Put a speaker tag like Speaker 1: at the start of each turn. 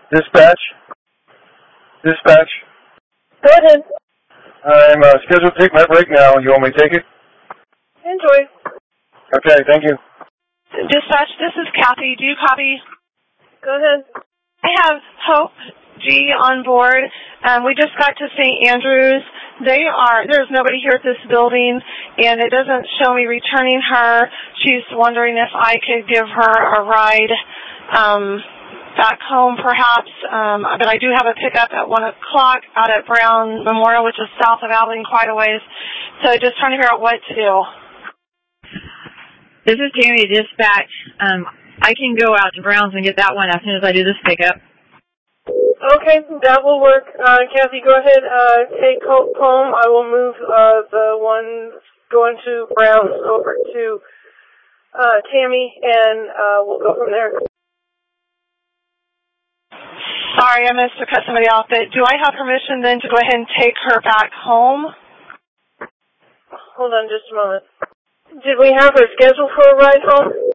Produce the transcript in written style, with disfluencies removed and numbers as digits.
Speaker 1: Dispatch. Dispatch.
Speaker 2: Go ahead.
Speaker 1: I'm scheduled to take my break now. You want me to take it?
Speaker 2: Enjoy.
Speaker 1: Okay, thank you.
Speaker 3: Dispatch, this is Kathy. Do you copy?
Speaker 2: Go ahead.
Speaker 3: I have Hope G on board. We just got to St. Andrews. There's nobody here at this building, and it doesn't show me returning her. She's wondering if I could give her a ride back home, perhaps. But I do have a pickup at 1 o'clock out at Brown Memorial, which is south of Abilene quite a ways. So just trying to figure out what to do.
Speaker 4: This is Tammy Dispatch. I can go out to Brown's and get that one as soon as I do this pickup.
Speaker 2: Okay, that will work. Kathy, go ahead. Take Hope home. I will move the one going to Brown's over to Tammy, and we'll go from there.
Speaker 3: Sorry, I missed to cut somebody off, but do I have permission then to go ahead and take her back home?
Speaker 2: Hold on just a moment. Did we have her scheduled for a ride home?